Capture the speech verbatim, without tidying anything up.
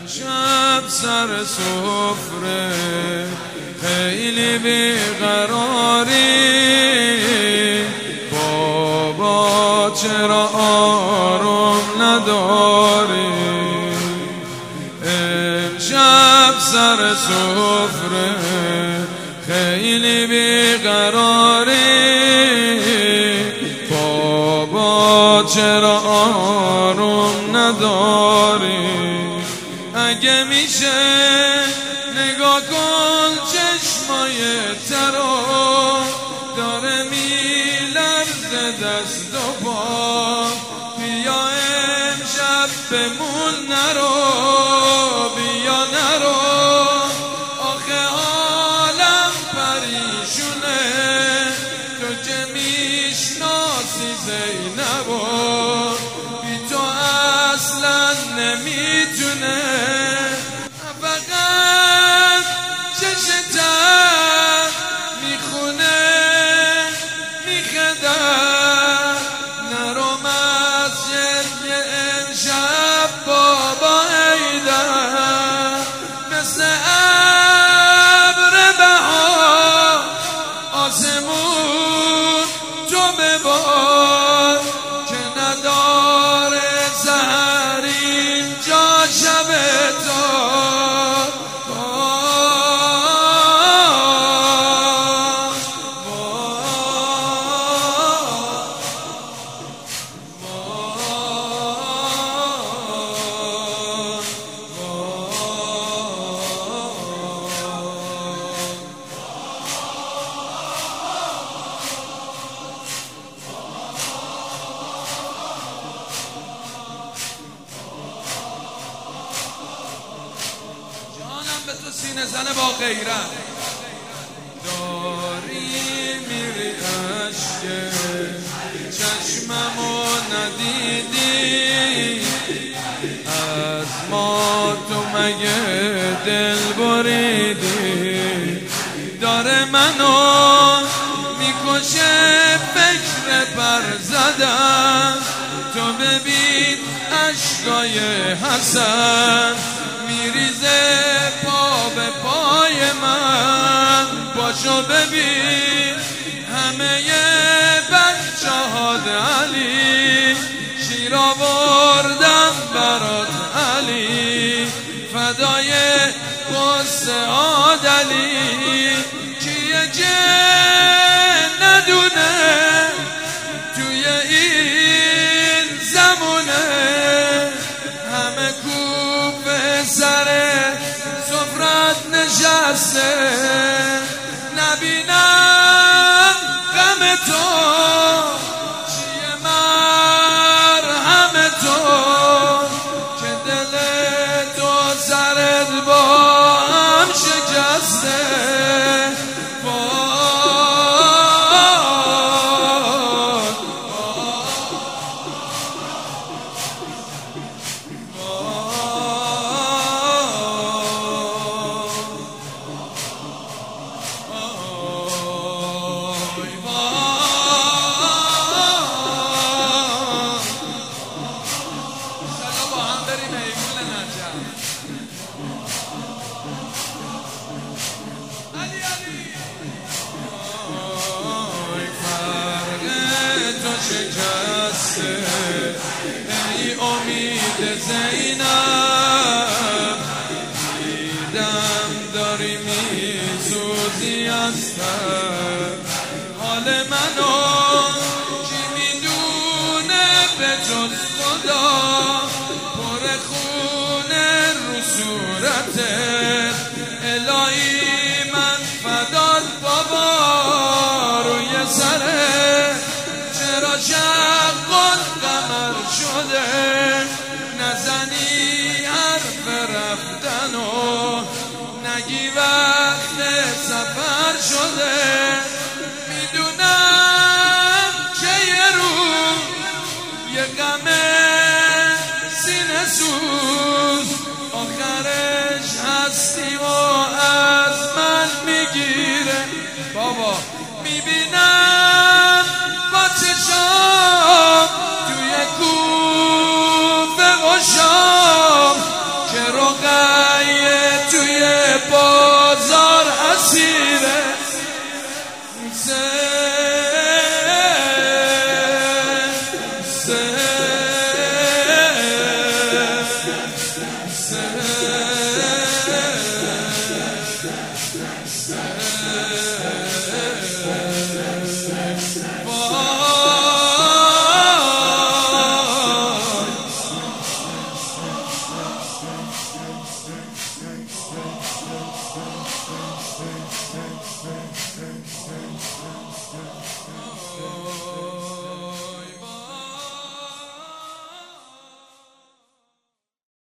امشب سر سفره خیلی بیقراری، بابا چرا آروم نداری؟ امشب سر سفره خیلی بیقراری، بابا چرا آروم نداری؟ اگه میشه نگاه کن چشمای ترو، داره میلرزه دست و پا، بیا امشب بمون نرو، بیا نرو، آخه حالم پریشونه، تو که میشناسی زینبو، بی تو اصلا نمیتونه، فقط چشتم میخونه میخده، نرو مسجد یه امشب بابا ایدم، مثل ابر بهار آسمون تو ببار، که نداره سحر اینجا شب تو. به تو سینه زنه با غیرت داری میری، عشق چشممو ندیدی، از ما تو مگه دل بریدی؟ داره منو میکشه فکر پر زدن، تو ببین عشقای حسن میریزه پا به پای من، پاشو ببین همه بچه ها علی، شیر آوردم برات علی، فدای قصه ها دلی، کیه که ندونه توی این زمونه، همه کوب سر سفرت نشسته، نبینم غم تو چیه مرهم تو، که دل تو سرت با هم شکسته. شکسته ای امید زینب، دیدم داری میسوزی از تب، حال منو کی میدونه به جز خدا، پر خونه رو صورتت، الهی من فدات بابا روی سرت، چرا شق القمر شده نزنی حرف رفتنو، نگی وقت سفر شده، میدونم که یه روز یه غم سینه سوز آخرش هستی و از من میگیره. بابا